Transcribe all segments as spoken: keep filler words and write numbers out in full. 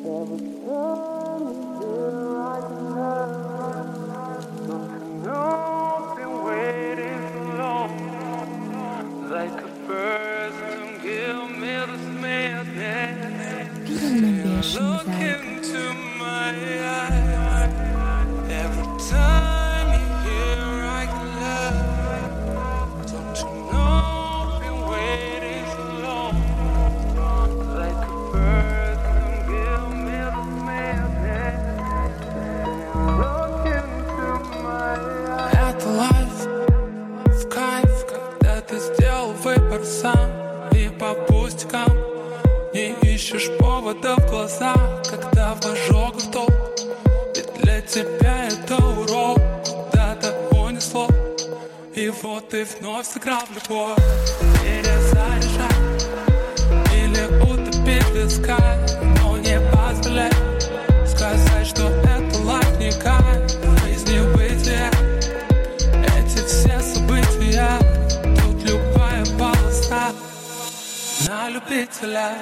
Ты вновь сыграл в любовь, перезаряжай или утопить в искай, но не позволяй сказать, что это лайф не кайф. В жизни бытия эти все события, тут любая полоса на любителя.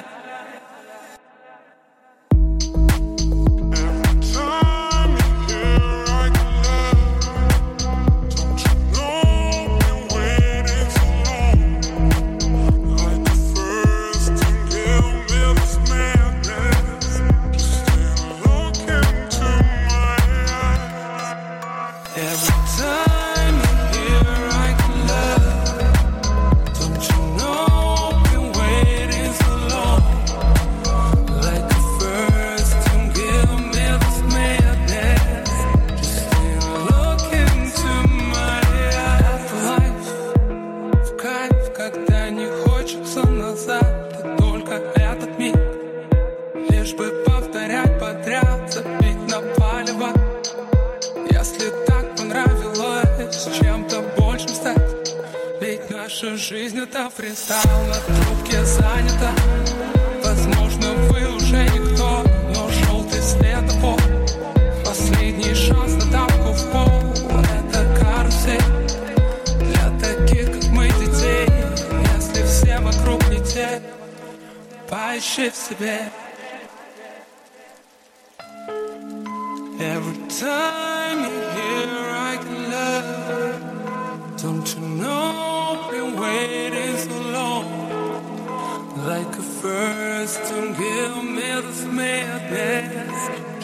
Наша жизнь это фристайл, на трубке занята. Возможно, вы уже никто, но желтый светофор, последний шанс на тапку в пол. Это карусель для таких, как мы, детей. Если все вокруг не те, поищи в себе. Every time you hear I can love, don't you know been waiting so long, like a first to give me this madness.